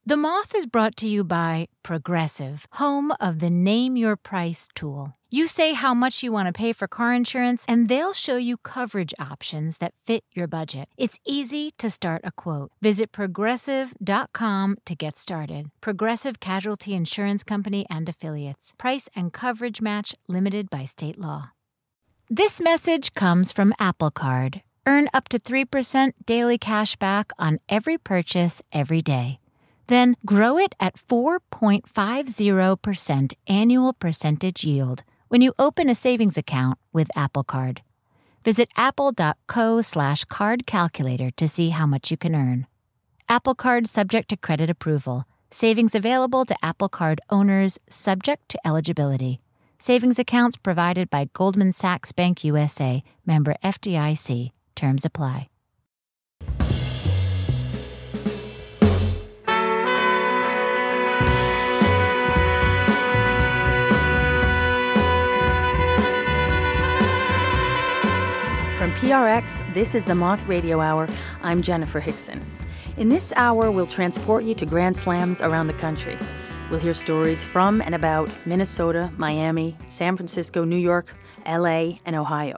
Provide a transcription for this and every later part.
The Moth is brought to you by Progressive, home of the Name Your Price tool. You say how much you want to pay for car insurance, and they'll show you coverage options that fit your budget. It's easy to start a quote. Visit Progressive.com to get started. Progressive Casualty Insurance Company and Affiliates. Price and coverage match limited by state law. This message comes from Apple Card. Earn up to 3% daily cash back on every purchase every day. Then grow it at 4.50% annual percentage yield when you open a savings account with Apple Card. Visit apple.co/card calculator to see how much you can earn. Apple Card subject to credit approval. Savings available to Apple Card owners subject to eligibility. Savings accounts provided by Goldman Sachs Bank USA, member FDIC. Terms apply. From PRX, this is the Moth Radio Hour. I'm Jennifer Hickson. In this hour, we'll transport you to Grand Slams around the country. We'll hear stories from and about Minnesota, Miami, San Francisco, New York, LA, and Ohio.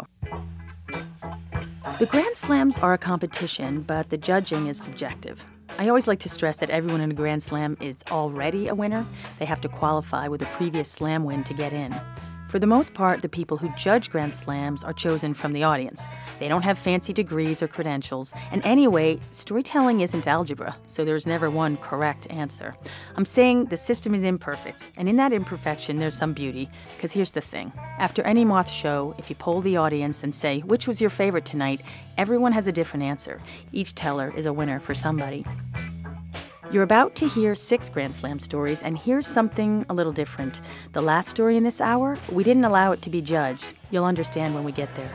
The Grand Slams are a competition, but the judging is subjective. I always like to stress that everyone in a Grand Slam is already a winner. They have to qualify with a previous Slam win to get in. For the most part, the people who judge Grand Slams are chosen from the audience. They don't have fancy degrees or credentials. And anyway, storytelling isn't algebra, so there's never one correct answer. I'm saying the system is imperfect, and in that imperfection, there's some beauty. Because here's the thing. After any Moth show, if you poll the audience and say, which was your favorite tonight, everyone has a different answer. Each teller is a winner for somebody. You're about to hear 6 Grand Slam stories, and here's something a little different. The last story in this hour, we didn't allow it to be judged. You'll understand when we get there.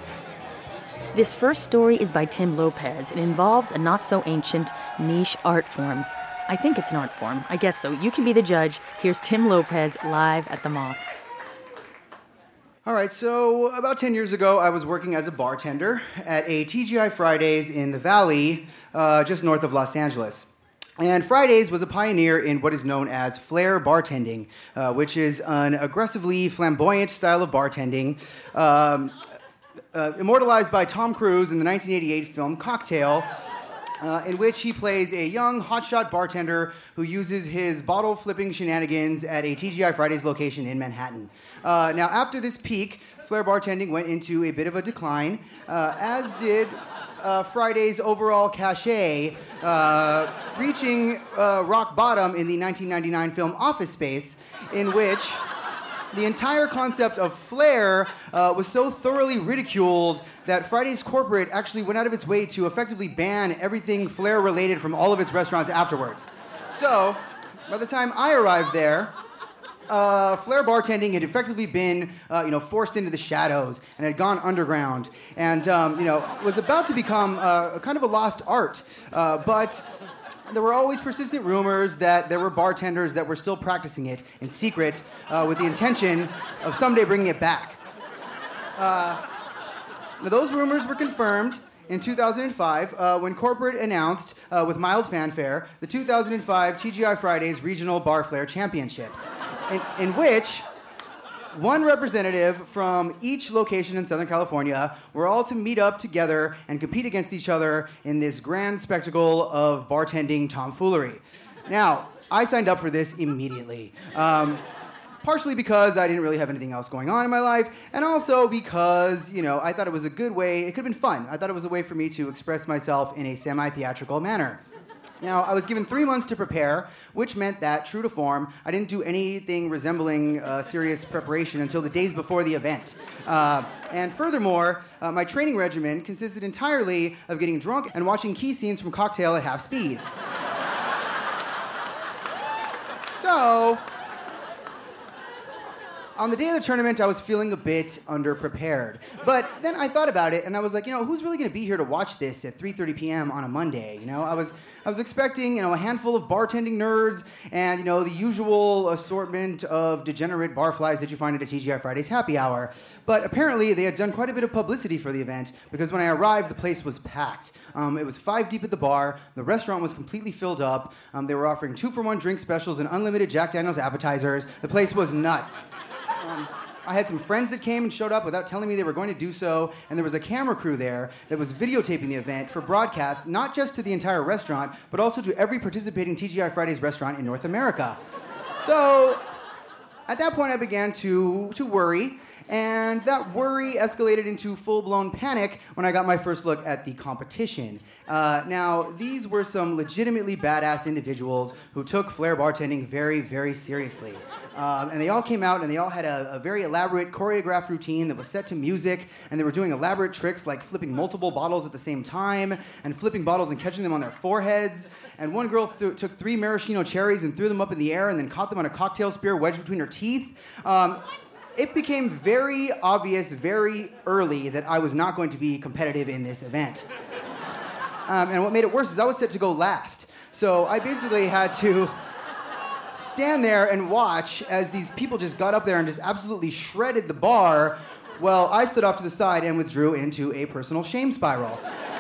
This first story is by Tim Lopez. It involves a not-so-ancient niche art form. I think it's an art form. I guess so. You can be the judge. Here's Tim Lopez live at the Moth. All right, so about 10 years ago, I was working as a bartender at a TGI Fridays in the Valley, just north of Los Angeles. And Fridays was a pioneer in what is known as flair bartending, which is an aggressively flamboyant style of bartending, immortalized by Tom Cruise in the 1988 film Cocktail, in which he plays a young hotshot bartender who uses his bottle-flipping shenanigans at a TGI Fridays location in Manhattan. Now, after this peak, flair bartending went into a bit of a decline, as did Friday's overall cachet, reaching rock bottom in the 1999 film Office Space, in which the entire concept of flair was so thoroughly ridiculed that Friday's corporate actually went out of its way to effectively ban everything flair-related from all of its restaurants afterwards. So, by the time I arrived there, flair bartending had effectively been, forced into the shadows and had gone underground, and was about to become a kind of a lost art. But there were always persistent rumors that there were bartenders that were still practicing it in secret, with the intention of someday bringing it back. Now, those rumors were confirmed in 2005, when corporate announced, with mild fanfare, the 2005 TGI Fridays Regional Bar Flair Championships, in which one representative from each location in Southern California were all to meet up together and compete against each other in this grand spectacle of bartending tomfoolery. Now, I signed up for this immediately. Partially because I didn't really have anything else going on in my life, and also because, I thought it was a good way, it could have been fun. I thought it was a way for me to express myself in a semi-theatrical manner. Now, I was given 3 months to prepare, which meant that, true to form, I didn't do anything resembling serious preparation until the days before the event. And furthermore, my training regimen consisted entirely of getting drunk and watching key scenes from Cocktail at half speed. So On the day of the tournament, I was feeling a bit underprepared. But then I thought about it, and I was like, who's really going to be here to watch this at 3:30 p.m. on a Monday? I was expecting, a handful of bartending nerds and, the usual assortment of degenerate barflies that you find at a TGI Fridays happy hour. But apparently, they had done quite a bit of publicity for the event because when I arrived, the place was packed. It was 5 deep at the bar. The restaurant was completely filled up. They were offering 2-for-1 drink specials and unlimited Jack Daniels appetizers. The place was nuts. I had some friends that came and showed up without telling me they were going to do so, and there was a camera crew there that was videotaping the event for broadcast, not just to the entire restaurant, but also to every participating TGI Fridays restaurant in North America. So, at that point, I began to worry, and that worry escalated into full-blown panic when I got my first look at the competition. Now, these were some legitimately badass individuals who took flair bartending very, very seriously. And they all came out and they all had a very elaborate choreographed routine that was set to music, and they were doing elaborate tricks like flipping multiple bottles at the same time and flipping bottles and catching them on their foreheads. And one girl took 3 maraschino cherries and threw them up in the air and then caught them on a cocktail spear wedged between her teeth. It became very obvious very early that I was not going to be competitive in this event. And what made it worse is I was set to go last. So I basically had to stand there and watch as these people just got up there and just absolutely shredded the bar while I stood off to the side and withdrew into a personal shame spiral.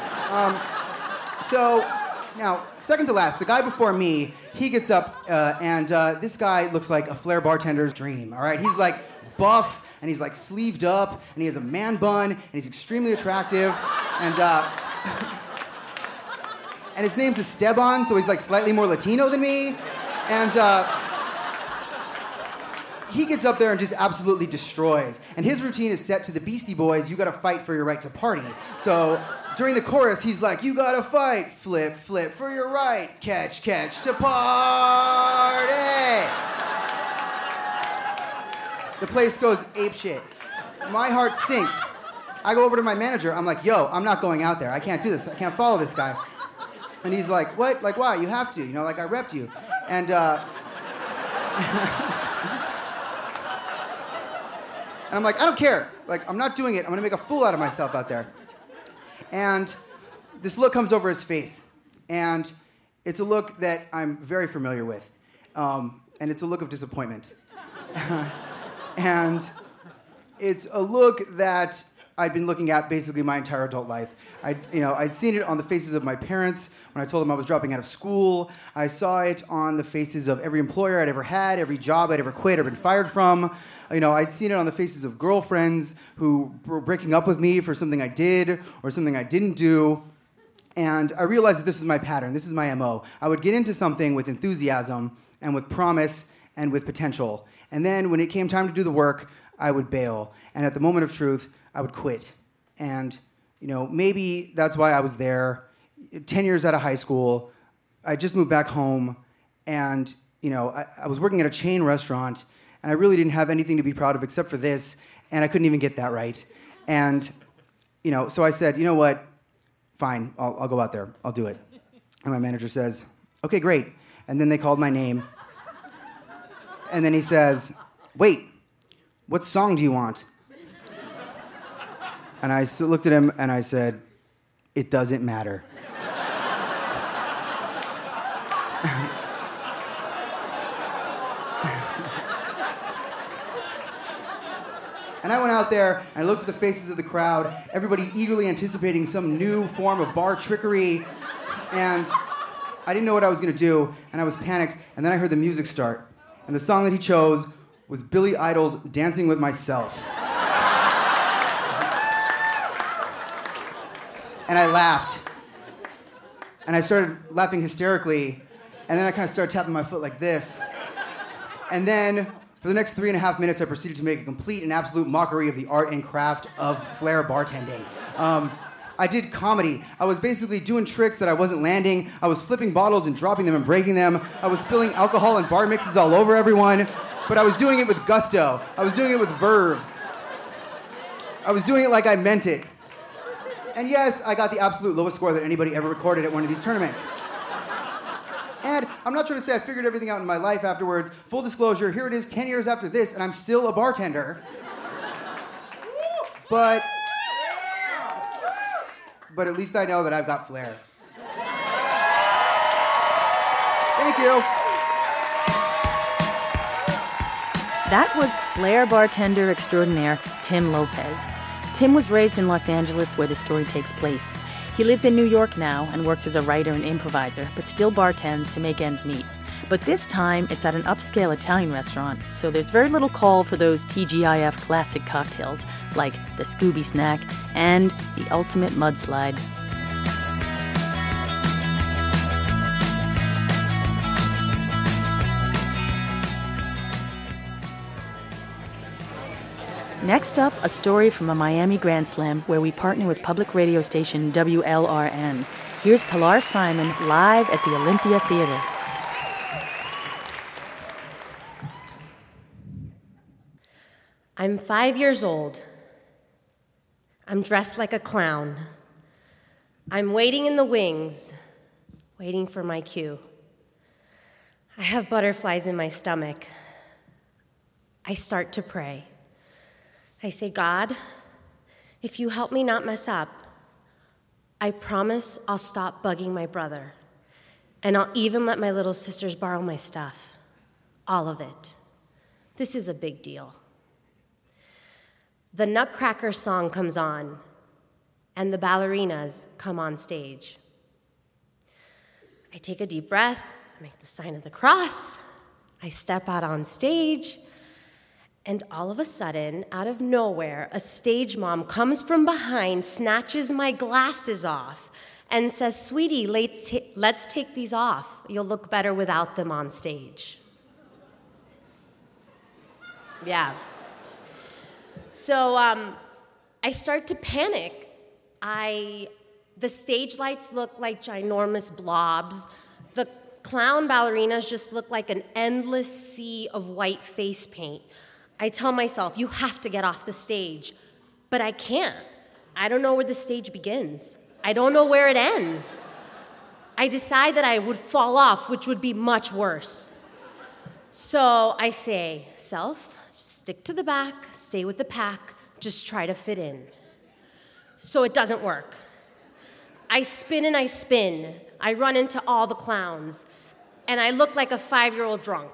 So now, second to last, the guy before me, he gets up and this guy looks like a flair bartender's dream, all right? He's like buff, and he's like sleeved up, and he has a man bun, and he's extremely attractive, and his name's Esteban, so he's like slightly more Latino than me, and he gets up there and just absolutely destroys. And his routine is set to the Beastie Boys, "You gotta fight for your right to party." So during the chorus, he's like, "You gotta fight, flip, flip for your right, catch, catch to party." The place goes apeshit. My heart sinks. I go over to my manager. I'm like, "Yo, I'm not going out there. I can't do this. I can't follow this guy." And he's like, "What? Like, why? You have to. Like, I repped you." And and I'm like, "I don't care. Like, I'm not doing it. I'm gonna make a fool out of myself out there." And this look comes over his face, and it's a look that I'm very familiar with, and it's a look of disappointment. And it's a look that I'd been looking at basically my entire adult life. I'd seen it on the faces of my parents when I told them I was dropping out of school. I saw it on the faces of every employer I'd ever had, every job I'd ever quit or been fired from. I'd seen it on the faces of girlfriends who were breaking up with me for something I did or something I didn't do. And I realized that this is my pattern. This is my MO. I would get into something with enthusiasm and with promise and with potential. And then when it came time to do the work, I would bail. And at the moment of truth, I would quit. And, maybe that's why I was there. 10 years out of high school, I just moved back home. And, I was working at a chain restaurant. And I really didn't have anything to be proud of except for this. And I couldn't even get that right. And, so I said, "You know what? Fine, I'll go out there. I'll do it." And my manager says, "Okay, great." And then they called my name. And then he says, "Wait, what song do you want?" And I looked at him and I said, "It doesn't matter." And I went out there and I looked at the faces of the crowd, everybody eagerly anticipating some new form of bar trickery. And I didn't know what I was going to do, and I was panicked. And then I heard the music start. And the song that he chose was Billy Idol's "Dancing with Myself." And I laughed. And I started laughing hysterically. And then I kind of started tapping my foot like this. And then, for the next 3.5 minutes, I proceeded to make a complete and absolute mockery of the art and craft of flair bartending. I did comedy. I was basically doing tricks that I wasn't landing. I was flipping bottles and dropping them and breaking them. I was spilling alcohol and bar mixes all over everyone. But I was doing it with gusto. I was doing it with verve. I was doing it like I meant it. And yes, I got the absolute lowest score that anybody ever recorded at one of these tournaments. And I'm not trying to say I figured everything out in my life afterwards. Full disclosure, here it is 10 years after this, and I'm still a bartender. But at least I know that I've got flair. Thank you. That was flair bartender extraordinaire Tim Lopez. Tim was raised in Los Angeles, where the story takes place. He lives in New York now and works as a writer and improviser, but still bartends to make ends meet. But this time, it's at an upscale Italian restaurant, so there's very little call for those TGIF classic cocktails, like the Scooby Snack and the Ultimate Mudslide. Next up, a story from a Miami Grand Slam where we partner with public radio station WLRN. Here's Pilar Simon live at the Olympia Theater. I'm 5 years old. I'm dressed like a clown. I'm waiting in the wings, waiting for my cue. I have butterflies in my stomach. I start to pray. I say, God, if you help me not mess up, I promise I'll stop bugging my brother, and I'll even let my little sisters borrow my stuff. All of it. This is a big deal. The Nutcracker song comes on, and the ballerinas come on stage. I take a deep breath, I make the sign of the cross, I step out on stage, and all of a sudden, out of nowhere, a stage mom comes from behind, snatches my glasses off, and says, "Sweetie, let's take these off. You'll look better without them on stage." Yeah. So I start to panic. The stage lights look like ginormous blobs. The clown ballerinas just look like an endless sea of white face paint. I tell myself, you have to get off the stage. But I can't. I don't know where the stage begins. I don't know where it ends. I decide that I would fall off, which would be much worse. So I say, self, stick to the back, stay with the pack, just try to fit in. So it doesn't work. I spin and I spin. I run into all the clowns, and I look like a 5-year-old drunk.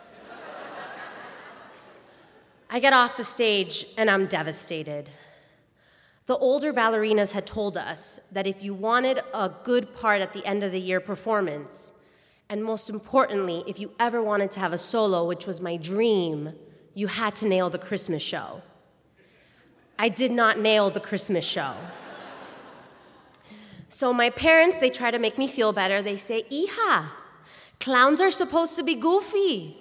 I get off the stage, and I'm devastated. The older ballerinas had told us that if you wanted a good part at the end of the year performance, and most importantly, if you ever wanted to have a solo, which was my dream, you had to nail the Christmas show. I did not nail the Christmas show. So my parents, they try to make me feel better. They say, "Hija, clowns are supposed to be goofy.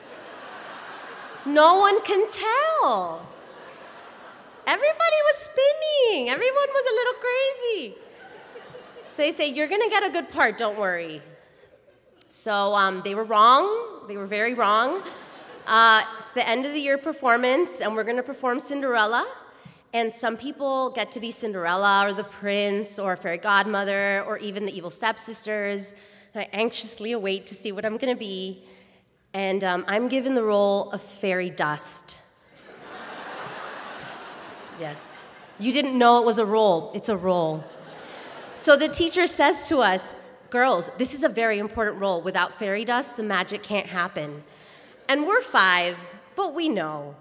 No one can tell." Everybody was spinning. Everyone was a little crazy. So they say, "You're going to get a good part, don't worry." So they were wrong. They were very wrong. It's the end of the year performance, and we're going to perform Cinderella. And some people get to be Cinderella or the prince or fairy godmother or even the evil stepsisters. And I anxiously await to see what I'm going to be. And I'm given the role of fairy dust. Yes. You didn't know it was a role. It's a role. So the teacher says to us, "Girls, this is a very important role. Without fairy dust, the magic can't happen." And we're 5, but we know.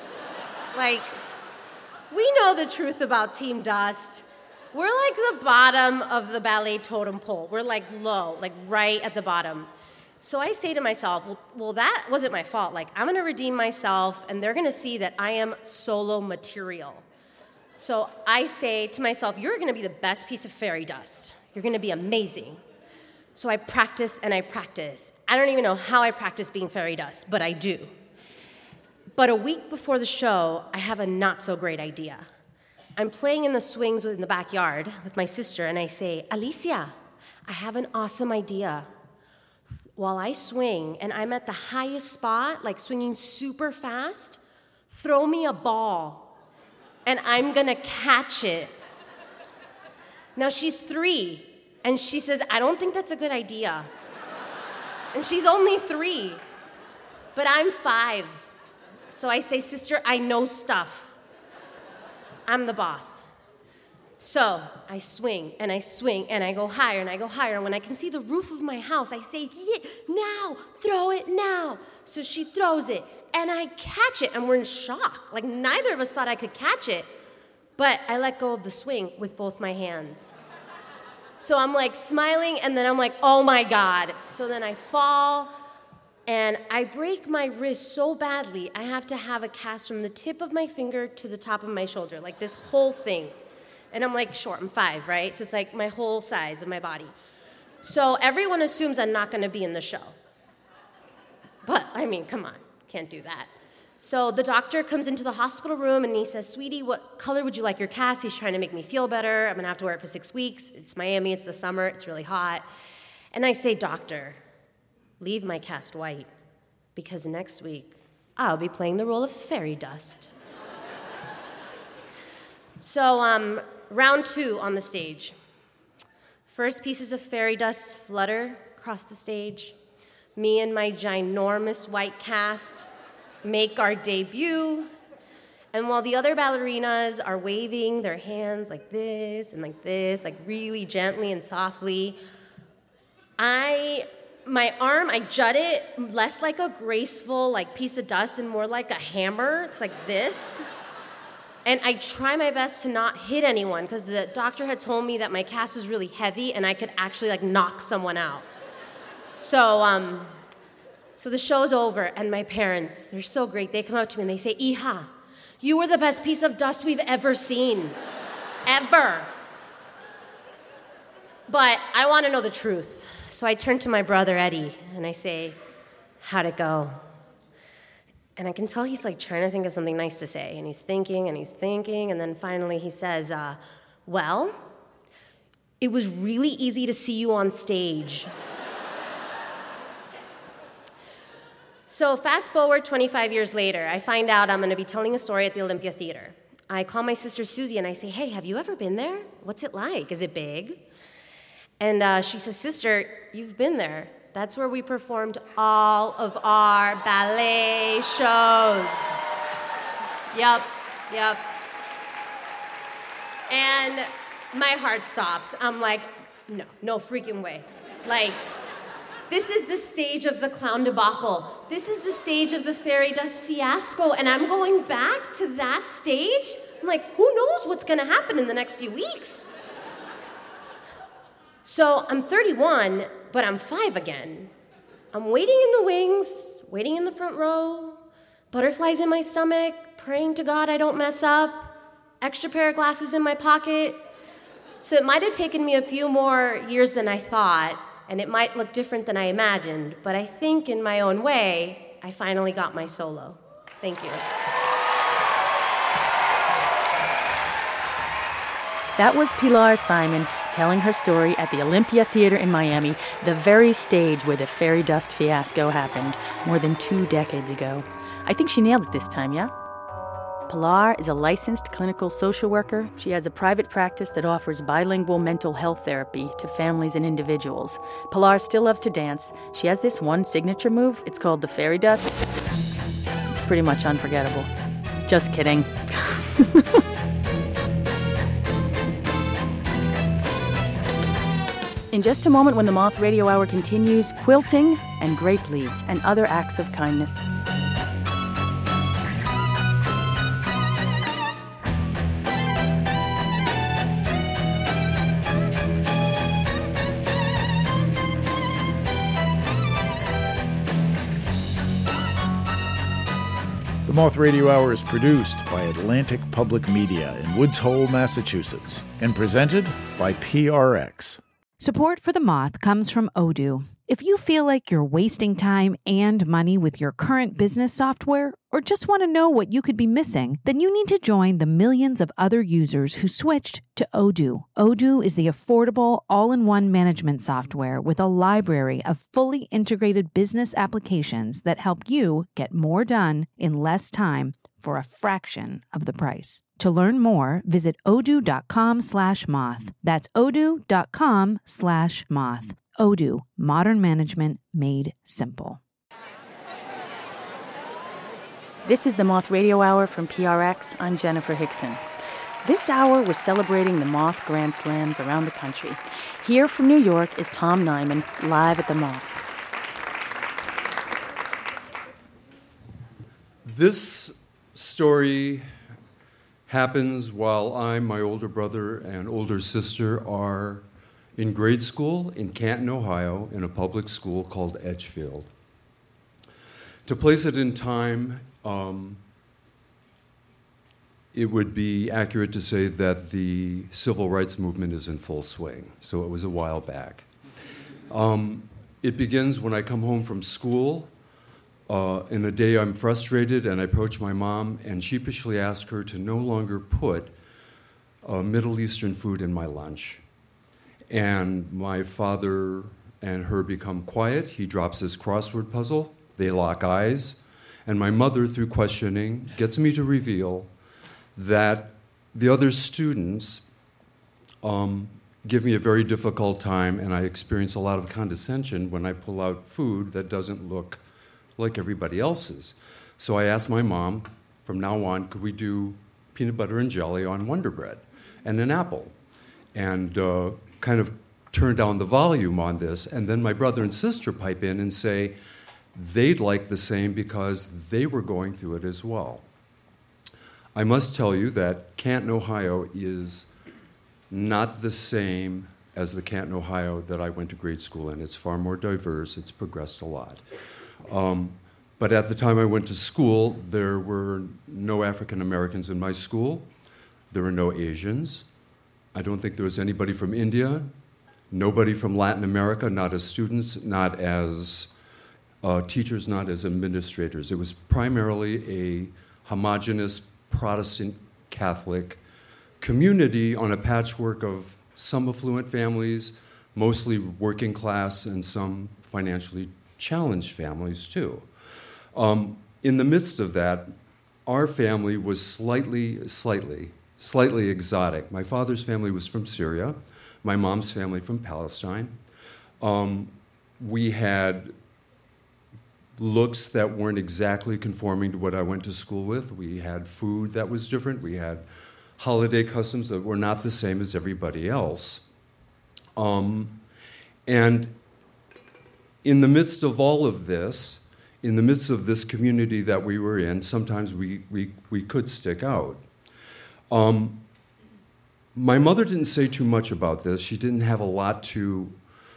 We know the truth about Team Dust. We're like the bottom of the ballet totem pole. We're like low, like right at the bottom. So I say to myself, well, that wasn't my fault. I'm going to redeem myself, and they're going to see that I am solo material. So I say to myself, you're going to be the best piece of fairy dust. You're going to be amazing. So I practice and I practice. I don't even know how I practice being fairy dust, but I do. But a week before the show, I have a not-so-great idea. I'm playing in the swings in the backyard with my sister, and I say, "Alicia, I have an awesome idea. While I swing, and I'm at the highest spot, swinging super fast, throw me a ball, and I'm going to catch it." Now, she's 3, and she says, "I don't think that's a good idea." And she's only 3. But I'm 5. So I say, sister, I know stuff. I'm the boss. So I swing and I swing and I go higher and I go higher. And when I can see the roof of my house, I say, yeah, now, throw it now. So she throws it and I catch it and we're in shock. Like neither of us thought I could catch it. But I let go of the swing with both my hands. So I'm like smiling and then I'm like, oh my God. So then I fall and I break my wrist so badly, I have to have a cast from the tip of my finger to the top of my shoulder, like this whole thing. And I'm like short, I'm 5, right? So it's like my whole size of my body. So everyone assumes I'm not gonna be in the show. But, I mean, come on, can't do that. So the doctor comes into the hospital room and he says, sweetie, what color would you like your cast? He's trying to make me feel better. I'm gonna have to wear it for 6 weeks. It's Miami, it's the summer, it's really hot. And I say, doctor, leave my cast white because next week I'll be playing the role of fairy dust. So, round 2 on the stage. First pieces of fairy dust flutter across the stage. Me and my ginormous white cast make our debut. And while the other ballerinas are waving their hands like this, like really gently and softly, my arm, I jut it less like a graceful like piece of dust and more like a hammer. It's like this. And I try my best to not hit anyone because the doctor had told me that my cast was really heavy and I could actually like knock someone out. So the show's over and my parents, they're so great. They come up to me and they say, Hija, you were the best piece of dust we've ever seen. Ever. But I want to know the truth. So I turn to my brother, Eddie, and I say, how'd it go? And I can tell he's like trying to think of something nice to say. And he's thinking, and then finally he says, well, it was really easy to see you on stage. So fast forward 25 years later, I find out I'm gonna be telling a story at the Olympia Theater. I call my sister Susie and I say, hey, have you ever been there? What's it like? Is it big? And she says, sister, you've been there. That's where we performed all of our ballet shows. Yep. And my heart stops. I'm like, no freaking way. Like, this is the stage of the clown debacle. This is the stage of the fairy dust fiasco. And I'm going back to that stage? I'm like, who knows what's gonna happen in the next few weeks? So I'm 31, but I'm 5 again. I'm waiting in the wings, waiting in the front row, butterflies in my stomach, praying to God I don't mess up, extra pair of glasses in my pocket. So it might have taken me a few more years than I thought, and it might look different than I imagined, but I think in my own way, I finally got my solo. Thank you. That was Pilar Simon telling her story at the Olympia Theater in Miami, the very stage where the fairy dust fiasco happened more than 2 decades ago. I think she nailed it this time, yeah? Pilar is a licensed clinical social worker. She has a private practice that offers bilingual mental health therapy to families and individuals. Pilar still loves to dance. She has this one signature move. It's called the fairy dust. It's pretty much unforgettable. Just kidding. In just a moment, when the Moth Radio Hour continues, quilting and grape leaves and other acts of kindness. The Moth Radio Hour is produced by Atlantic Public Media in Woods Hole, Massachusetts, and presented by PRX. Support for The Moth comes from Odoo. If you feel like you're wasting time and money with your current business software, or just want to know what you could be missing, then you need to join the millions of other users who switched to Odoo. Odoo is the affordable, all-in-one management software with a library of fully integrated business applications that help you get more done in less time for a fraction of the price. To learn more, visit odoo.com/moth. That's odoo.com/moth. Odoo, modern management made simple. This is the Moth Radio Hour from PRX. I'm Jennifer Hickson. This hour, we're celebrating the Moth Grand Slams around the country. Here from New York is Tom Nyman, live at the Moth. This story happens while I, my older brother, and older sister are in grade school in Canton, Ohio, in a public school called Edgefield. To place it in time, it would be accurate to say that the civil rights movement is in full swing, so it was a while back. It begins when I come home from school. In a day I'm frustrated, and I approach my mom and sheepishly ask her to no longer put Middle Eastern food in my lunch. And my father and her become quiet. He drops his crossword puzzle. They lock eyes. And my mother, through questioning, gets me to reveal that the other students give me a very difficult time, and I experience a lot of condescension when I pull out food that doesn't look like everybody else's. So I asked my mom, from now on, could we do peanut butter and jelly on Wonder Bread and an apple? And kind of turn down the volume on this. And then my brother and sister pipe in and say they'd like the same because they were going through it as well. I must tell you that Canton, Ohio is not the same as the Canton, Ohio that I went to grade school in. It's far more diverse. It's progressed a lot. But at the time I went to school, there were no African Americans in my school. There were no Asians. I don't think there was anybody from India, nobody from Latin America, not as students, not as teachers, not as administrators. It was primarily a homogeneous Protestant Catholic community on a patchwork of some affluent families, mostly working class, and some financially challenged families too. In the midst of that, our family was slightly exotic. My father's family was from Syria, my mom's family from Palestine. We had looks that weren't exactly conforming to what I went to school with. We had food that was different. We had holiday customs that were not the same as everybody else. And in the midst of all of this, in the midst of this community that we were in, sometimes we could stick out. My mother didn't say too much about this. She didn't have a lot to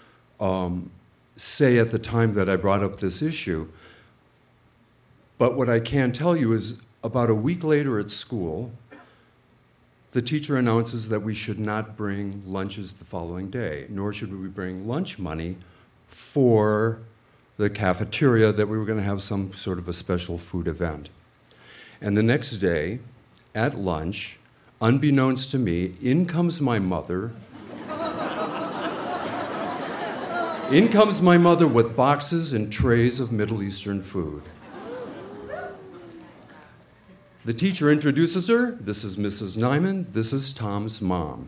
say at the time that I brought up this issue. But what I can tell you is about a week later at school, the teacher announces that we should not bring lunches the following day, nor should we bring lunch money for the cafeteria, that we were going to have some sort of a special food event. And the next day, at lunch, unbeknownst to me, in comes my mother. In comes my mother with boxes and trays of Middle Eastern food. The teacher introduces her. This is Mrs. Nyman. This is Tom's mom.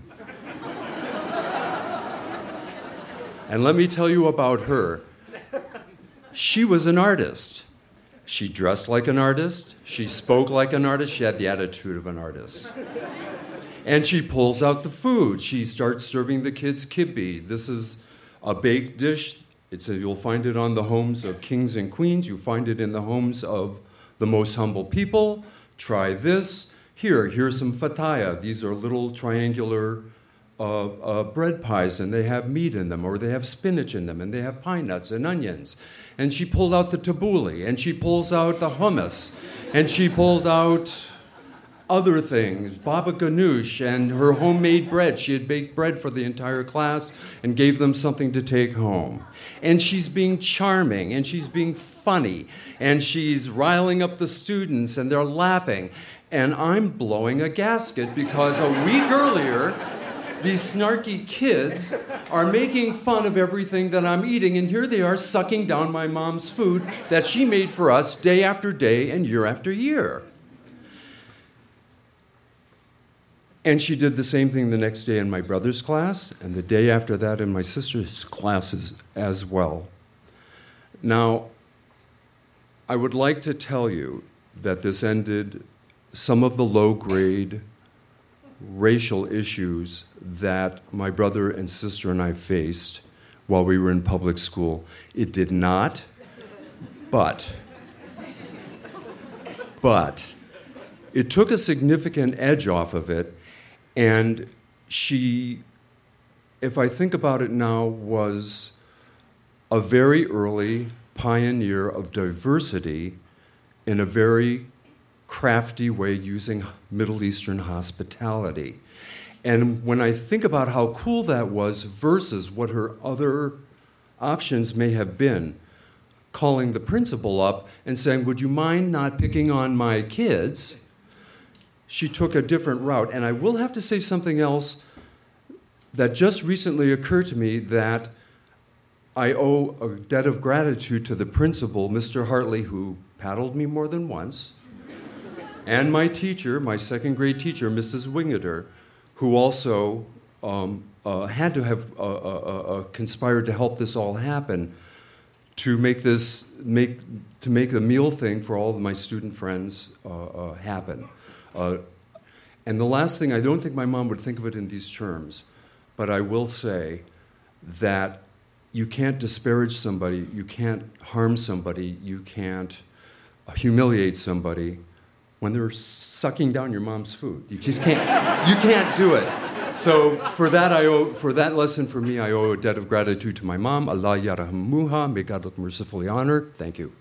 And let me tell you about her. She was an artist. She dressed like an artist. She spoke like an artist. She had the attitude of an artist. And she pulls out the food. She starts serving the kids kibbe. This is a baked dish. You'll find it on the homes of kings and queens. You find it in the homes of the most humble people. Try this. Here's some fataya. These are little triangular bread pies, and they have meat in them, or they have spinach in them, and they have pine nuts and onions. And she pulled out the tabbouleh, and she pulls out the hummus, and she pulled out other things, baba ganoush, and her homemade bread. She had baked bread for the entire class and gave them something to take home. And she's being charming, and she's being funny, and she's riling up the students, and they're laughing. And I'm blowing a gasket because a week earlier, these snarky kids are making fun of everything that I'm eating, and here they are sucking down my mom's food that she made for us day after day and year after year. And she did the same thing the next day in my brother's class, and the day after that in my sister's classes as well. Now, I would like to tell you that this ended some of the low-grade racial issues that my brother and sister and I faced while we were in public school. It did not, but it took a significant edge off of it, and she, if I think about it now, was a very early pioneer of diversity in a very crafty way using Middle Eastern hospitality. And when I think about how cool that was versus what her other options may have been, calling the principal up and saying, would you mind not picking on my kids? She took a different route. And I will have to say something else that just recently occurred to me, that I owe a debt of gratitude to the principal, Mr. Hartley, who paddled me more than once, and my teacher, my second grade teacher, Mrs. Wingeter, who also had to have conspired to help this all happen, to make the meal thing for all of my student friends happen. And the last thing, I don't think my mom would think of it in these terms, but I will say that you can't disparage somebody, you can't harm somebody, you can't humiliate somebody when they're sucking down your mom's food. You just can't. You can't do it. So for that lesson for me, I owe a debt of gratitude to my mom. Allah yarhamuha. May God look mercifully on her. Thank you.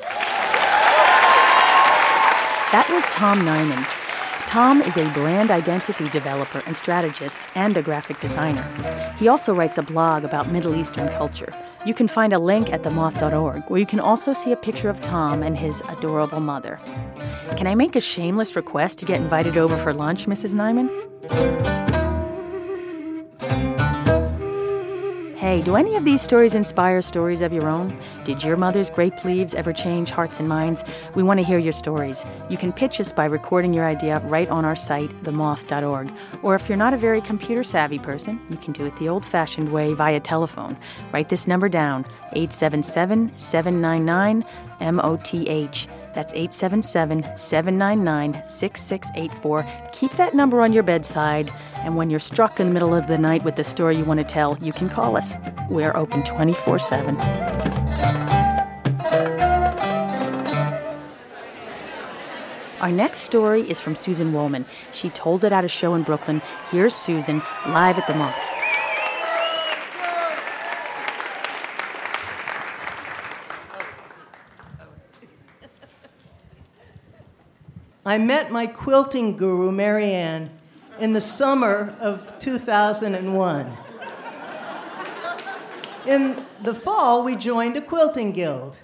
That was Tom Nyman. Tom is a brand identity developer and strategist and a graphic designer. He also writes a blog about Middle Eastern culture. You can find a link at themoth.org, where you can also see a picture of Tom and his adorable mother. Can I make a shameless request to get invited over for lunch, Mrs. Nyman? Hey, do any of these stories inspire stories of your own? Did your mother's grape leaves ever change hearts and minds? We want to hear your stories. You can pitch us by recording your idea right on our site, themoth.org. Or if you're not a very computer-savvy person, you can do it the old-fashioned way via telephone. Write this number down, 877-799-MOTH. That's 877-799-6684. Keep that number on your bedside, and when you're struck in the middle of the night with the story you want to tell, you can call us. We're open 24/7. Our next story is from Susan Wollman. She told it at a show in Brooklyn. Here's Susan, live at the Moth. I met my quilting guru, Marianne, in the summer of 2001. In the fall, we joined a quilting guild.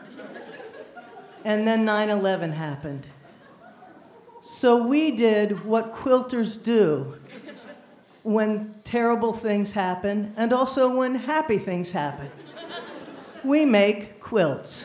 And then 9/11 happened. So we did what quilters do when terrible things happen and also when happy things happen. We make quilts.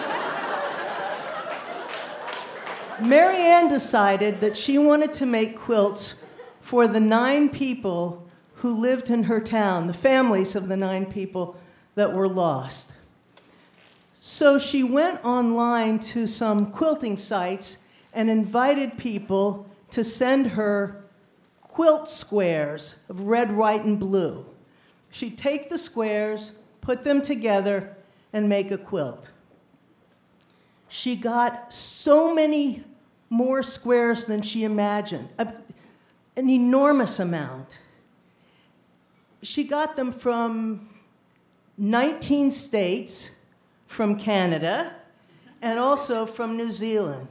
Marianne decided that she wanted to make quilts for the 9 people who lived in her town, the families of the 9 people that were lost. So she went online to some quilting sites and invited people to send her quilt squares of red, white, and blue. She'd take the squares, put them together, and make a quilt. She got so many more squares than she imagined, an enormous amount. She got them from 19 states, from Canada, and also from New Zealand.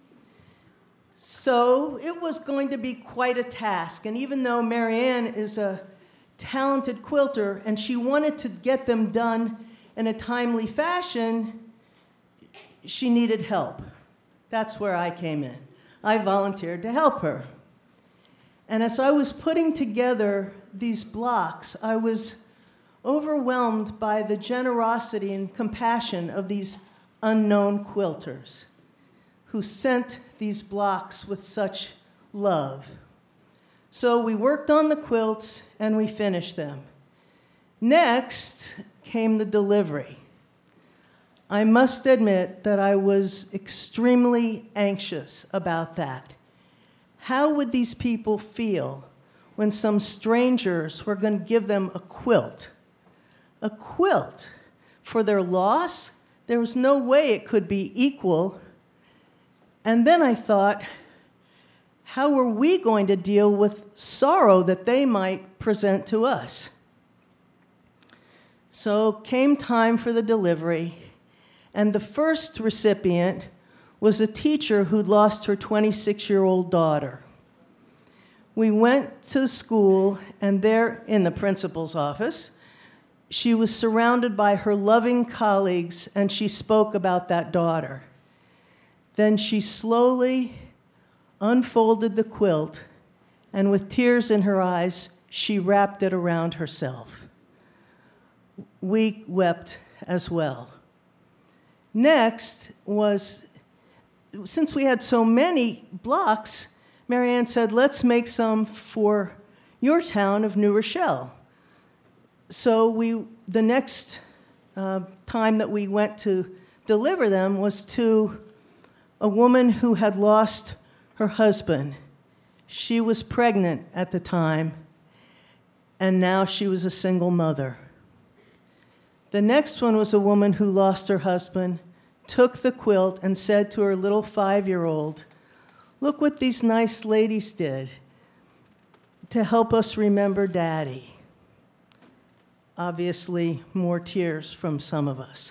So it was going to be quite a task, and even though Marianne is a talented quilter and she wanted to get them done in a timely fashion, she needed help. That's where I came in. I volunteered to help her. And as I was putting together these blocks, I was overwhelmed by the generosity and compassion of these unknown quilters who sent these blocks with such love. So we worked on the quilts and we finished them. Next came the delivery. I must admit that I was extremely anxious about that. How would these people feel when some strangers were going to give them a quilt? A quilt. For their loss, there was no way it could be equal. And then I thought, how were we going to deal with sorrow that they might present to us? So came time for the delivery, and the first recipient was a teacher who'd lost her 26-year-old daughter. We went to the school, and there in the principal's office, she was surrounded by her loving colleagues, and she spoke about that daughter. Then she slowly unfolded the quilt, and with tears in her eyes, she wrapped it around herself. We wept as well. Next was, since we had so many blocks, Marianne said, let's make some for your town of New Rochelle. So the next time that we went to deliver them was to a woman who had lost her husband. She was pregnant at the time, and now she was a single mother. The next one was a woman who lost her husband, took the quilt, and said to her little 5-year-old, look what these nice ladies did to help us remember Daddy. Obviously, more tears from some of us.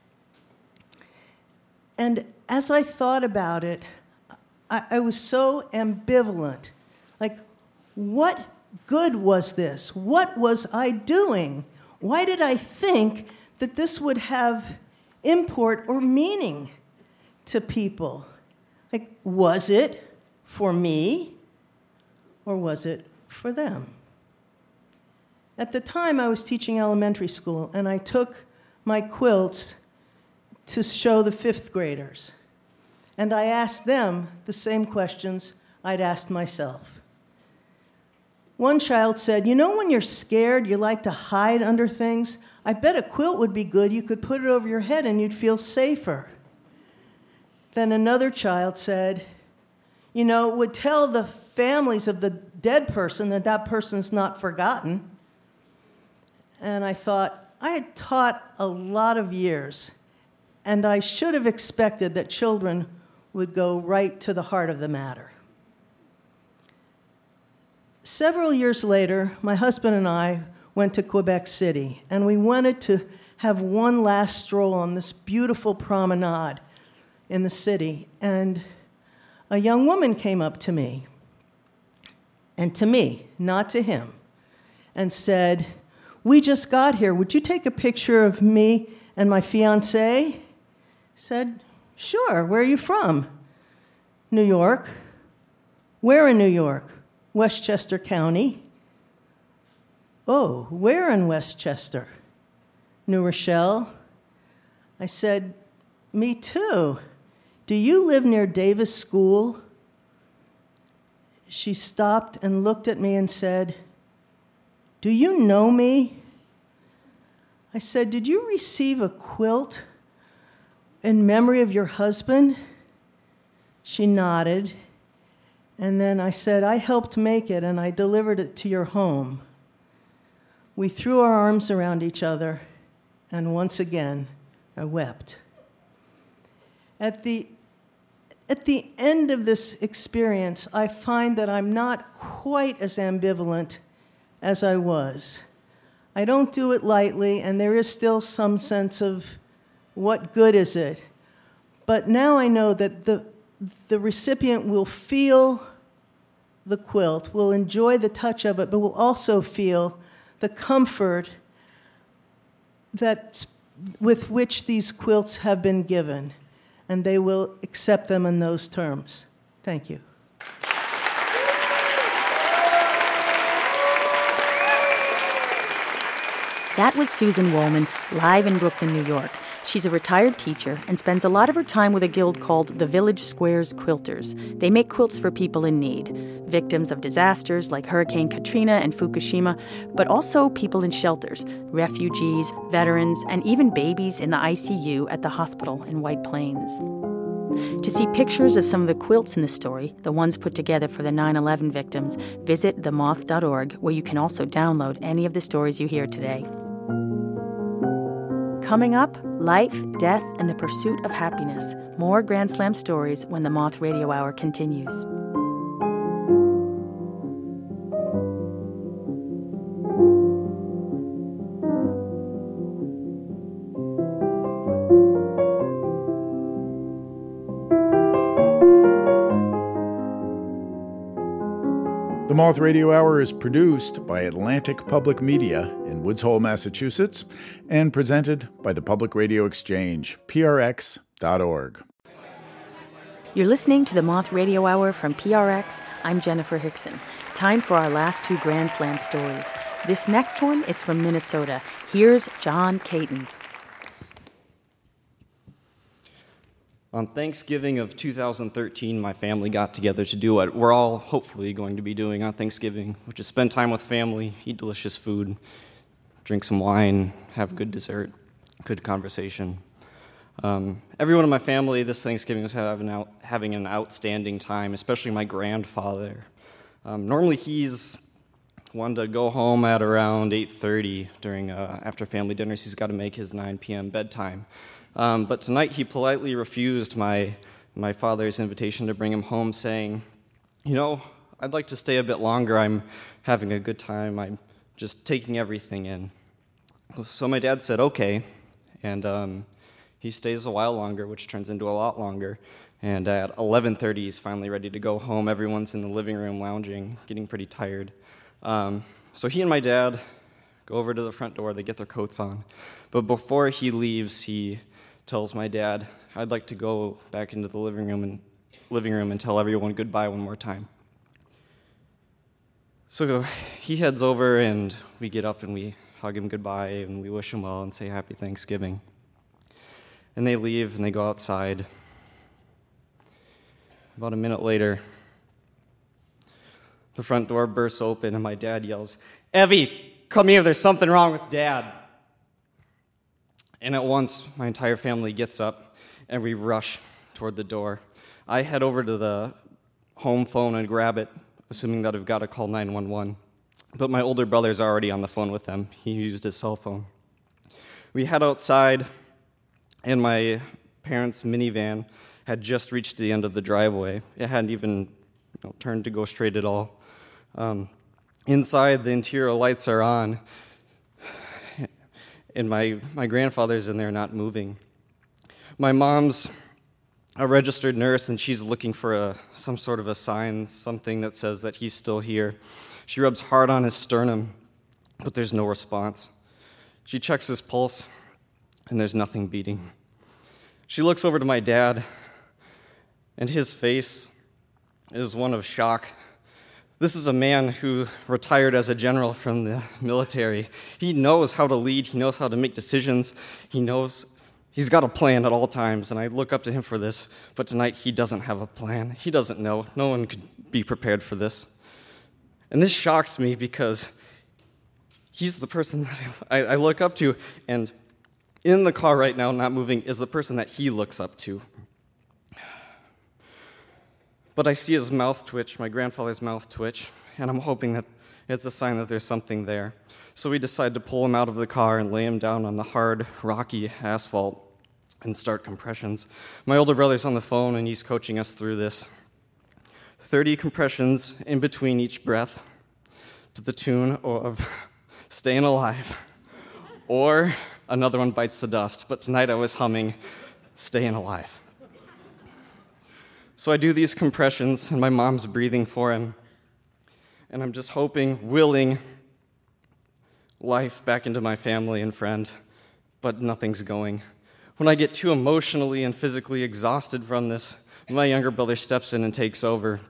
And as I thought about it, I was so ambivalent. Like, what good was this? What was I doing? Why did I think that this would have import or meaning to people? Like, was it for me or was it for them? At the time, I was teaching elementary school, and I took my quilts to show the 5th graders. And I asked them the same questions I'd asked myself. One child said, you know when you're scared, you like to hide under things? I bet a quilt would be good. You could put it over your head and you'd feel safer. Then another child said, you know, it would tell the families of the dead person that that person's not forgotten. And I thought, I had taught a lot of years, and I should have expected that children would go right to the heart of the matter. Several years later, my husband and I went to Quebec City, and we wanted to have one last stroll on this beautiful promenade in the city. And a young woman came up to me, and to me, not to him, and said, we just got here. Would you take a picture of me and my fiancé? I said, sure. Where are you from? New York. Where in New York? Westchester County. Oh, where in Westchester? New Rochelle. I said, me too. Do you live near Davis School? She stopped and looked at me and said, do you know me? I said, did you receive a quilt in memory of your husband? She nodded. And then I said, I helped make it, and I delivered it to your home. We threw our arms around each other, and once again, I wept. At the end of this experience, I find that I'm not quite as ambivalent as I was. I don't do it lightly, and there is still some sense of what good is it? But now I know that the recipient will feel the quilt, will enjoy the touch of it, but will also feel the comfort with which these quilts have been given, and they will accept them in those terms. Thank you. That was Susan Wollman, live in Brooklyn, New York. She's a retired teacher and spends a lot of her time with a guild called the Village Squares Quilters. They make quilts for people in need, victims of disasters like Hurricane Katrina and Fukushima, but also people in shelters, refugees, veterans, and even babies in the ICU at the hospital in White Plains. To see pictures of some of the quilts in the story, the ones put together for the 9/11 victims, visit themoth.org, where you can also download any of the stories you hear today. Coming up, life, death, and the pursuit of happiness. More Grand Slam stories when the Moth Radio Hour continues. The Moth Radio Hour is produced by Atlantic Public Media in Woods Hole, Massachusetts, and presented by the Public Radio Exchange, prx.org. You're listening to the Moth Radio Hour from PRX. I'm Jennifer Hickson. Time for our last two Grand Slam stories. This next one is from Minnesota. Here's John Caton. On Thanksgiving of 2013, my family got together to do what we're all hopefully going to be doing on Thanksgiving, which is spend time with family, eat delicious food, drink some wine, have good dessert, good conversation. Everyone in my family this Thanksgiving was having an outstanding time, especially my grandfather. Normally he's one to go home at around 8:30 during after family dinners. He's got to make his 9 p.m. bedtime. But tonight he politely refused my father's invitation to bring him home, saying, I'd like to stay a bit longer. I'm having a good time. I'm just taking everything in. So my dad said, okay, and he stays a while longer, which turns into a lot longer. And at 11:30, he's finally ready to go home. Everyone's in the living room lounging, getting pretty tired. So he and my dad go over to the front door. They get their coats on. But before he leaves, he tells my dad, I'd like to go back into the living room and tell everyone goodbye one more time. So he heads over, and we get up and we hug him goodbye, and we wish him well and say Happy Thanksgiving. And they leave, and they go outside. About a minute later, the front door bursts open, and my dad yells, Evie, come here, there's something wrong with Dad. And at once, my entire family gets up, and we rush toward the door. I head over to the home phone and grab it, assuming that I've got to call 911. But my older brother's already on the phone with them. He used his cell phone. We head outside, and my parents' minivan had just reached the end of the driveway. It hadn't even turned to go straight at all. Inside, the interior lights are on, and my grandfather's in there not moving. My mom's a registered nurse, and she's looking for some sort of a sign, something that says that he's still here. She rubs hard on his sternum, but there's no response. She checks his pulse, and there's nothing beating. She looks over to my dad, and his face is one of shock. This is a man who retired as a general from the military. He knows how to lead. He knows how to make decisions. He knows he's got a plan at all times, and I look up to him for this. But tonight, he doesn't have a plan. He doesn't know. No one could be prepared for this. And this shocks me because he's the person that I look up to, and in the car right now, not moving, is the person that he looks up to. But I see his mouth twitch, my grandfather's mouth twitch, and I'm hoping that it's a sign that there's something there. So we decide to pull him out of the car and lay him down on the hard, rocky asphalt and start compressions. My older brother's on the phone, and he's coaching us through this. 30 compressions in between each breath to the tune of Staying Alive. Or another one bites the dust, but tonight I was humming Staying Alive. So I do these compressions, and my mom's breathing for him. And I'm just hoping, willing life back into my family and friend, but nothing's going. When I get too emotionally and physically exhausted from this, my younger brother steps in and takes over.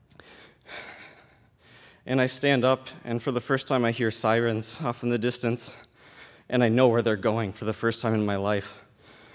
And I stand up, and for the first time I hear sirens off in the distance, and I know where they're going for the first time in my life.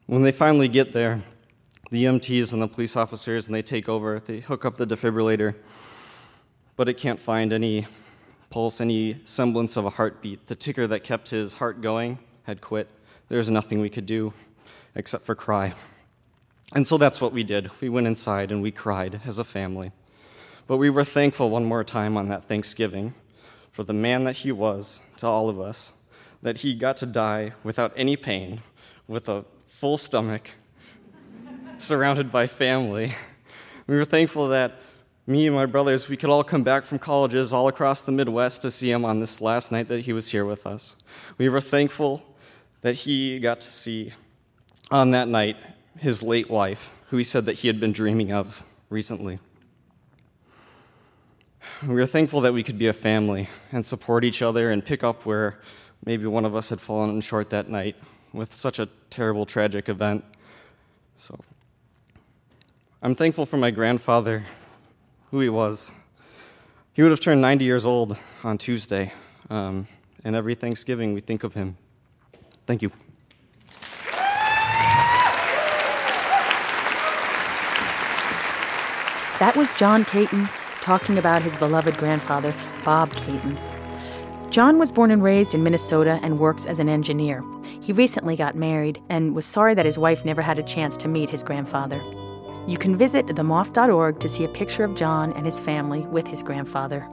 When they finally get there, the EMTs and the police officers, and they take over, they hook up the defibrillator, but it can't find any pulse, any semblance of a heartbeat. The ticker that kept his heart going had quit. There was nothing we could do except for cry. And so that's what we did. We went inside and we cried as a family. But we were thankful one more time on that Thanksgiving for the man that he was to all of us, that he got to die without any pain, with a full stomach, surrounded by family. We were thankful that me and my brothers, we could all come back from colleges all across the Midwest to see him on this last night that he was here with us. We were thankful that he got to see on that night his late wife, who he said that he had been dreaming of recently. We were thankful that we could be a family and support each other and pick up where maybe one of us had fallen short that night with such a terrible, tragic event. So I'm thankful for my grandfather, who he was. He would have turned 90 years old on Tuesday, and every Thanksgiving we think of him. Thank you. That was John Caton talking about his beloved grandfather, Bob Caton. John was born and raised in Minnesota and works as an engineer. He recently got married and was sorry that his wife never had a chance to meet his grandfather. You can visit themoth.org to see a picture of John and his family with his grandfather.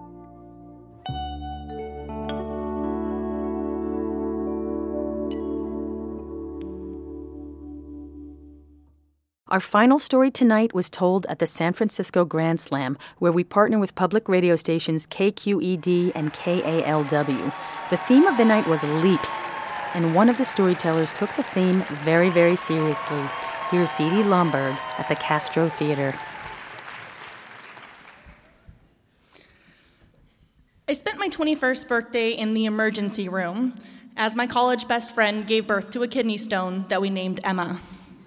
Our final story tonight was told at the San Francisco Grand Slam, where we partner with public radio stations KQED and KALW. The theme of the night was leaps, and one of the storytellers took the theme very, very seriously. Here's Dee Dee Lomberg at the Castro Theater. I spent my 21st birthday in the emergency room as my college best friend gave birth to a kidney stone that we named Emma.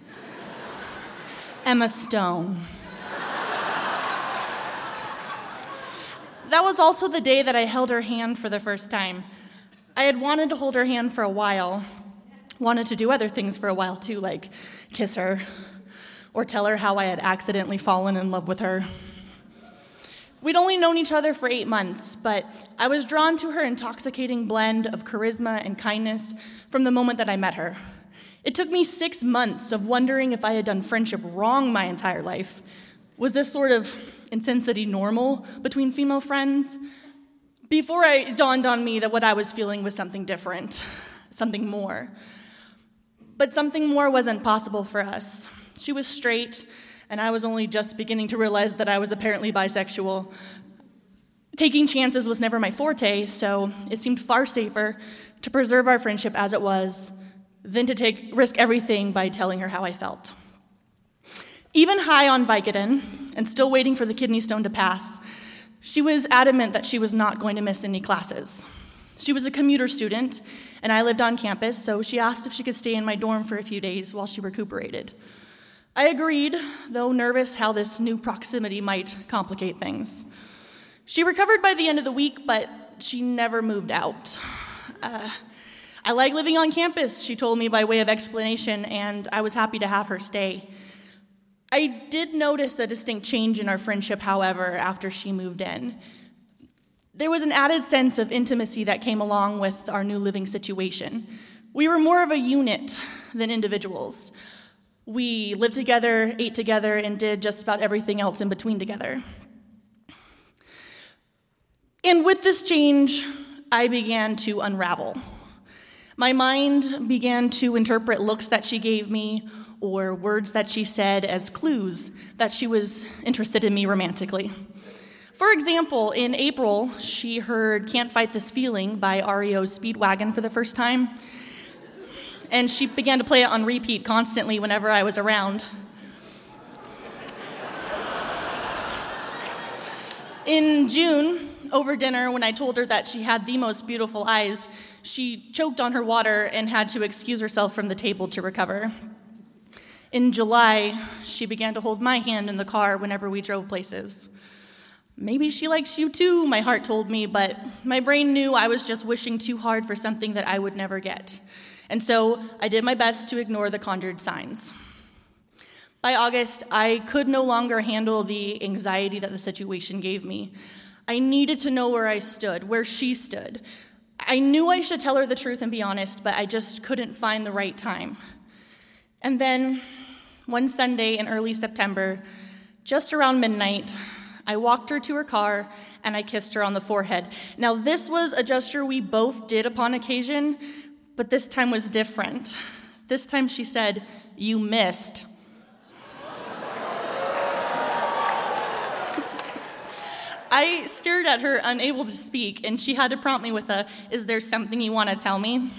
Emma Stone. That was also the day that I held her hand for the first time. I had wanted to hold her hand for a while, wanted to do other things for a while too, like kiss her or tell her how I had accidentally fallen in love with her. We'd only known each other for 8 months, but I was drawn to her intoxicating blend of charisma and kindness from the moment that I met her. It took me 6 months of wondering if I had done friendship wrong my entire life. Was this sort of intensity normal between female friends? Before it dawned on me that what I was feeling was something different, something more. But something more wasn't possible for us. She was straight, and I was only just beginning to realize that I was apparently bisexual. Taking chances was never my forte, so it seemed far safer to preserve our friendship as it was than to risk everything by telling her how I felt. Even high on Vicodin, and still waiting for the kidney stone to pass, she was adamant that she was not going to miss any classes. She was a commuter student, and I lived on campus, so she asked if she could stay in my dorm for a few days while she recuperated. I agreed, though nervous how this new proximity might complicate things. She recovered by the end of the week, but she never moved out. I like living on campus, she told me by way of explanation, and I was happy to have her stay. I did notice a distinct change in our friendship, however, after she moved in. There was an added sense of intimacy that came along with our new living situation. We were more of a unit than individuals. We lived together, ate together, and did just about everything else in between together. And with this change, I began to unravel. My mind began to interpret looks that she gave me or words that she said as clues that she was interested in me romantically. For example, in April, she heard Can't Fight This Feeling by REO's Speedwagon for the first time, and she began to play it on repeat constantly whenever I was around. In June, over dinner, when I told her that she had the most beautiful eyes, she choked on her water and had to excuse herself from the table to recover. In July, she began to hold my hand in the car whenever we drove places. Maybe she likes you too, my heart told me, but my brain knew I was just wishing too hard for something that I would never get. And so I did my best to ignore the conjured signs. By August, I could no longer handle the anxiety that the situation gave me. I needed to know where I stood, where she stood. I knew I should tell her the truth and be honest, but I just couldn't find the right time. And then, one Sunday in early September, just around midnight, I walked her to her car and I kissed her on the forehead. Now, this was a gesture we both did upon occasion, but this time was different. This time she said, "You missed." I stared at her, unable to speak, and she had to prompt me with "Is there something you want to tell me?"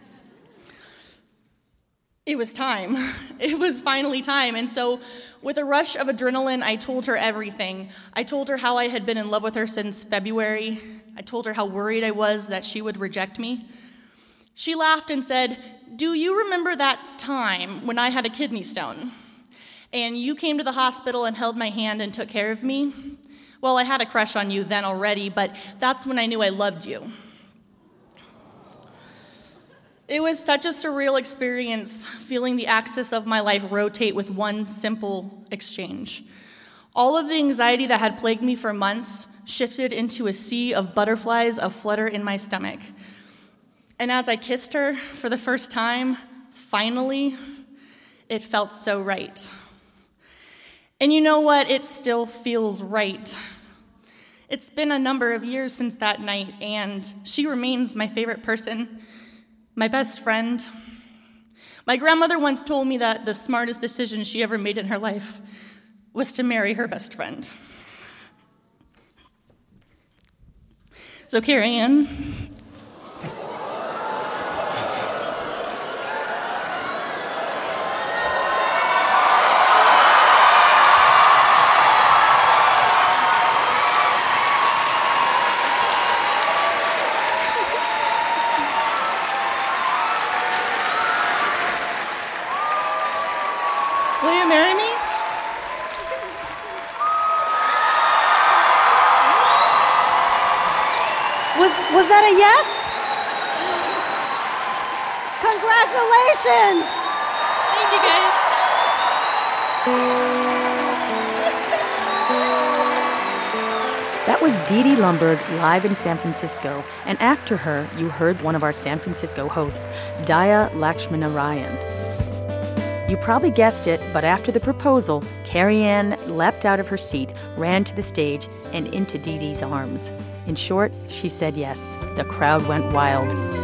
It was time. It was finally time. And so, with a rush of adrenaline, I told her everything. I told her how I had been in love with her since February. I told her how worried I was that she would reject me. She laughed and said, "Do you remember that time when I had a kidney stone? And you came to the hospital and held my hand and took care of me? Well, I had a crush on you then already, but that's when I knew I loved you." It was such a surreal experience, feeling the axis of my life rotate with one simple exchange. All of the anxiety that had plagued me for months shifted into a sea of butterflies aflutter in my stomach. And as I kissed her for the first time, finally, it felt so right. And you know what? It still feels right. It's been a number of years since that night, and she remains my favorite person, my best friend. My grandmother once told me that the smartest decision she ever made in her life was to marry her best friend. So, Carrie Ann. Will you marry me? Was that a yes? Congratulations! Thank you, guys. That was Dee Dee Lumberg live in San Francisco, and after her, you heard one of our San Francisco hosts, Daya Lakshmanarayan. You probably guessed it, but after the proposal, Carrie Ann leapt out of her seat, ran to the stage, and into Dee Dee's arms. In short, she said yes. The crowd went wild.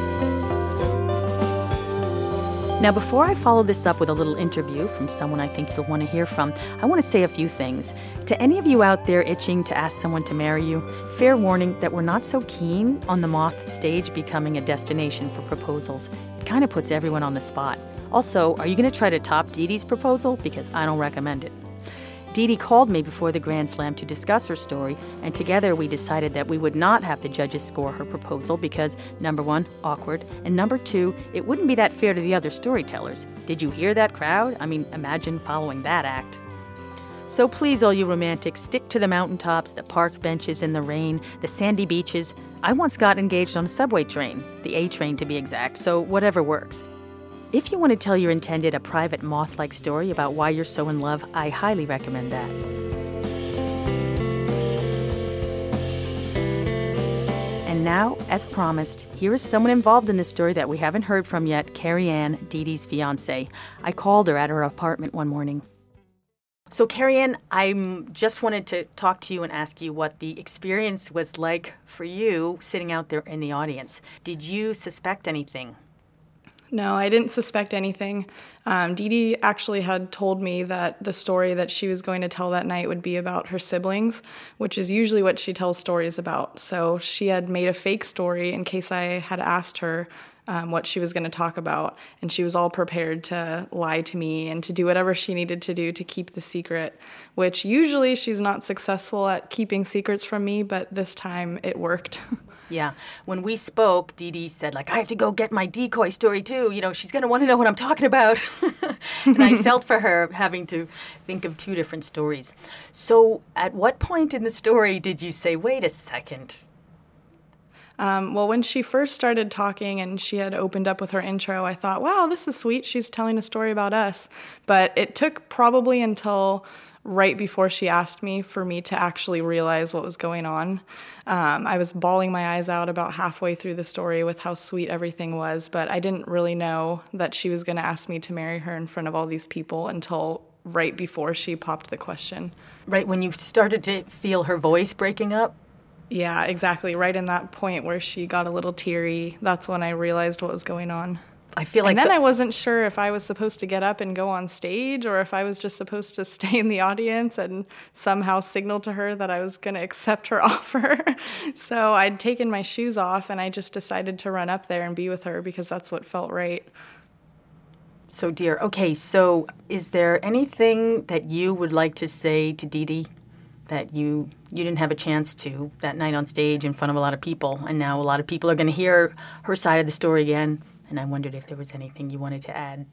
Now, before I follow this up with a little interview from someone I think you'll want to hear from, I want to say a few things. To any of you out there itching to ask someone to marry you, fair warning that we're not so keen on the Moth stage becoming a destination for proposals. It kind of puts everyone on the spot. Also, are you going to try to top Dee Dee's proposal? Because I don't recommend it. Dee Dee called me before the Grand Slam to discuss her story, and together we decided that we would not have the judges score her proposal because, number one, awkward, and number two, it wouldn't be that fair to the other storytellers. Did you hear that crowd? I mean, imagine following that act. So please, all you romantics, stick to the mountaintops, the park benches in the rain, the sandy beaches. I once got engaged on a subway train, the A train to be exact, so whatever works. If you want to tell your intended a private moth-like story about why you're so in love, I highly recommend that. And now, as promised, here is someone involved in this story that we haven't heard from yet, Carrie Ann, Dee Dee's fiancée. I called her at her apartment one morning. So, Carrie Ann, I just wanted to talk to you and ask you what the experience was like for you sitting out there in the audience. Did you suspect anything? No, I didn't suspect anything. Dee Dee actually had told me that the story that she was going to tell that night would be about her siblings, which is usually what she tells stories about. So she had made a fake story in case I had asked her what she was going to talk about, and she was all prepared to lie to me and to do whatever she needed to do to keep the secret, which usually she's not successful at keeping secrets from me, but this time it worked. Yeah. When we spoke, Dee Dee said, I have to go get my decoy story, too. You know, she's going to want to know what I'm talking about. And I felt for her having to think of two different stories. So at what point in the story did you say, wait a second? Well, when she first started talking and she had opened up with her intro, I thought, wow, this is sweet. She's telling a story about us. But it took probably until right before she asked me for me to actually realize what was going on. I was bawling my eyes out about halfway through the story with how sweet everything was, but I didn't really know that she was going to ask me to marry her in front of all these people until right before she popped the question. Right when you started to feel her voice breaking up? Yeah, exactly. Right in that point where she got a little teary, that's when I realized what was going on. I feel like and then I wasn't sure if I was supposed to get up and go on stage or if I was just supposed to stay in the audience and somehow signal to her that I was going to accept her offer. So I'd taken my shoes off and I just decided to run up there and be with her because that's what felt right. So, dear, okay, so is there anything that you would like to say to Dee Dee that you didn't have a chance to that night on stage in front of a lot of people, and now a lot of people are going to hear her side of the story again? And I wondered if there was anything you wanted to add.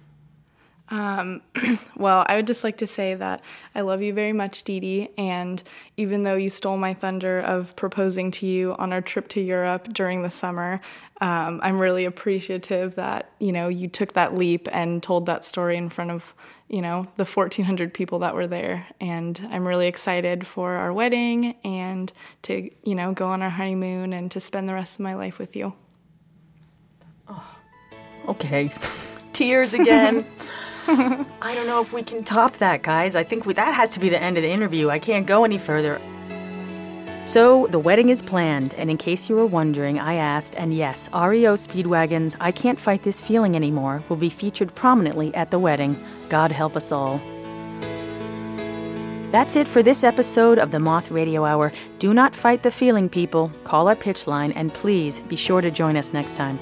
Well, I would just like to say that I love you very much, Dee Dee, and even though you stole my thunder of proposing to you on our trip to Europe during the summer, I'm really appreciative that, you took that leap and told that story in front of, the 1,400 people that were there. And I'm really excited for our wedding and to, go on our honeymoon and to spend the rest of my life with you. Okay. Tears again. I don't know if we can top that, guys. I think that has to be the end of the interview. I can't go any further. So, the wedding is planned, and in case you were wondering, I asked, and yes, REO Speedwagon's I Can't Fight This Feeling Anymore will be featured prominently at the wedding. God help us all. That's it for this episode of the Moth Radio Hour. Do not fight the feeling, people. Call our pitch line, and please be sure to join us next time.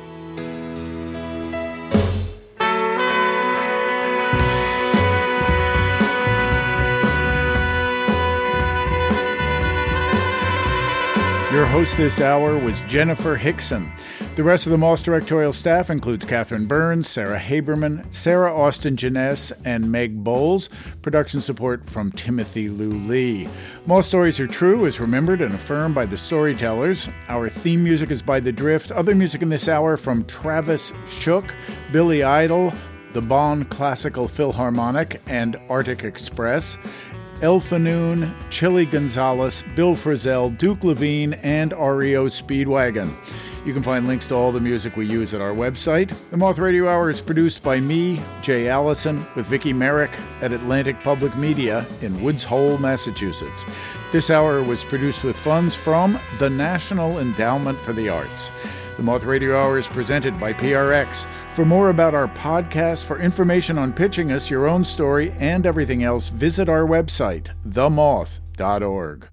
Your host this hour was Jennifer Hickson. The rest of the Moth directorial staff includes Catherine Burns, Sarah Haberman, Sarah Austin Janess, and Meg Bowles. Production support from Timothy Lou Lee. Moth Stories Are True is remembered and affirmed by the storytellers. Our theme music is by The Drift. Other music in this hour from Travis Shook, Billy Idol, the Bonn Classical Philharmonic, and Arctic Express. Elfanoon, Chili Gonzalez, Bill Frisell, Duke Levine, and REO Speedwagon. You can find links to all the music we use at our website. The Moth Radio Hour is produced by me, Jay Allison, with Vicki Merrick at Atlantic Public Media in Woods Hole, Massachusetts. This hour was produced with funds from the National Endowment for the Arts. The Moth Radio Hour is presented by PRX. For more about our podcast, for information on pitching us your own story and everything else, visit our website, themoth.org.